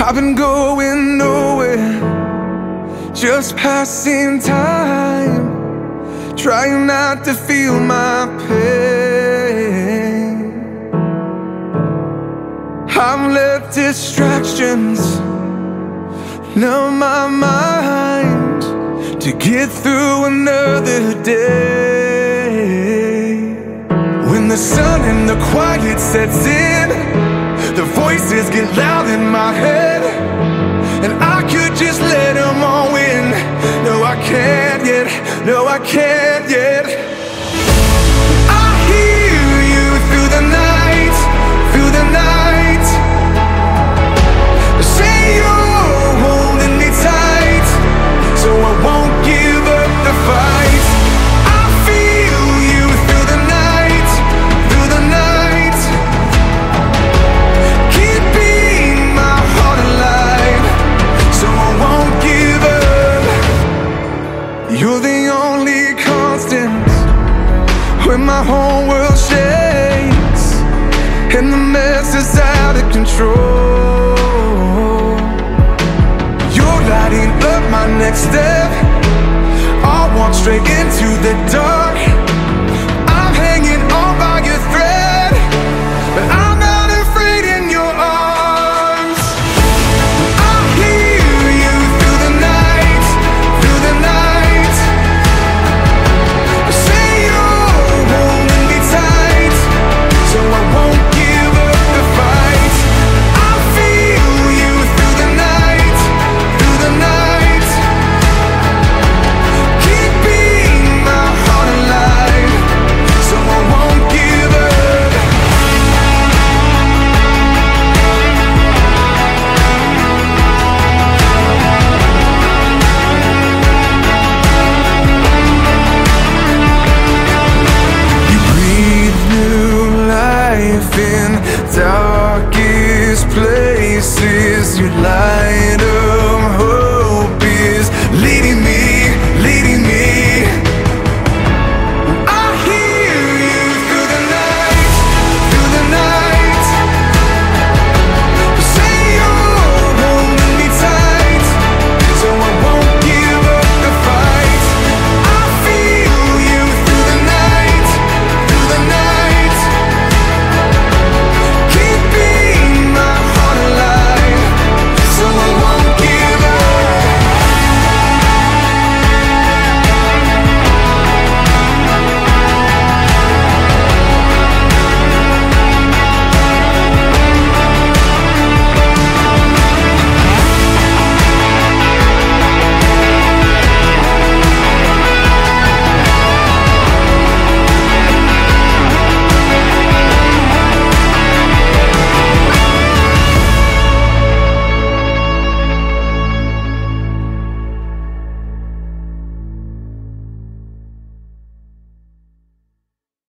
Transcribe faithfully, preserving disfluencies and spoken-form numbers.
I've been going nowhere, just passing time, trying not to feel my pain. I've let distractions numb my mind to get through another day. When the sun and the quiet sets in, the voices get loud in my head, and I could just let them all win. No, I can't yet, no, I can't yet. I hear you through the night, through the night. Say you're holding me tight, so I won't give up the fight. I feel you through the night, through the night. Keeping my heart alive, so I won't give up. You're the only constant when my whole world shakes and the mess is out of control. You're lighting up my next step. I'll walk straight into the dark.